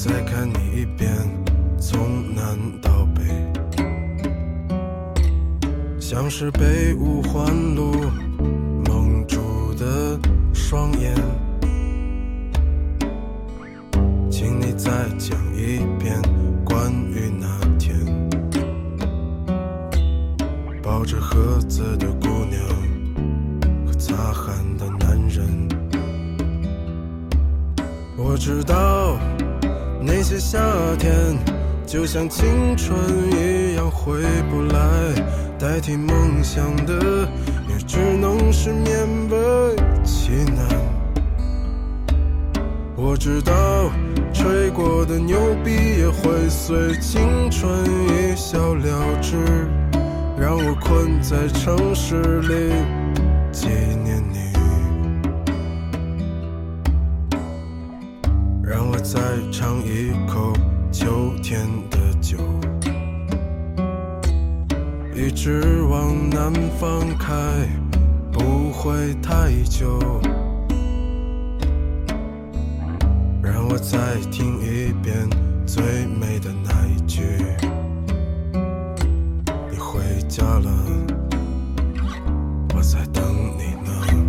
再看你一遍，从南到北，像是被五环路蒙住的双眼。请你再讲一遍关于那天抱着盒子的姑娘和擦汗的男人。我知道那些夏天就像青春一样回不来，代替梦想的也只能是勉为其难。我知道吹过的牛逼也会随青春一笑了之，让我困在城市里纪念你，让我再尝一口秋天的酒，一直往南方开，不会太久。让我再听一遍最美的那一句，你回家了，我在等你呢。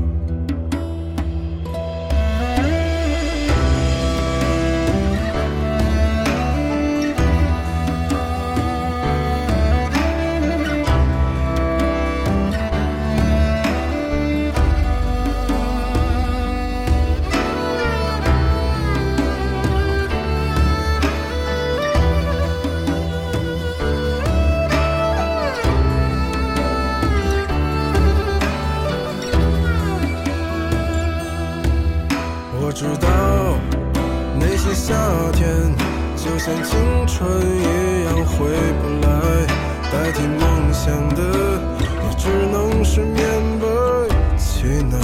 我知道那些夏天就像青春一样回不来，代替梦想的也只能是勉为其难。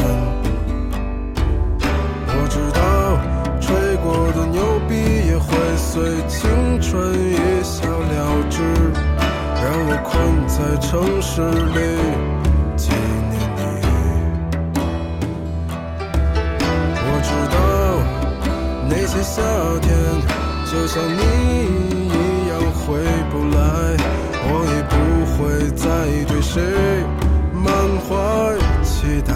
我知道吹过的牛逼也会随青春一笑了之，让我困在城市里纪念你。我知道那些夏天就像你一样回不来，我也不会再对谁满怀期待。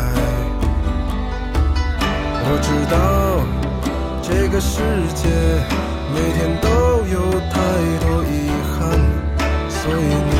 我知道这个世界每天都有太多遗憾，所以你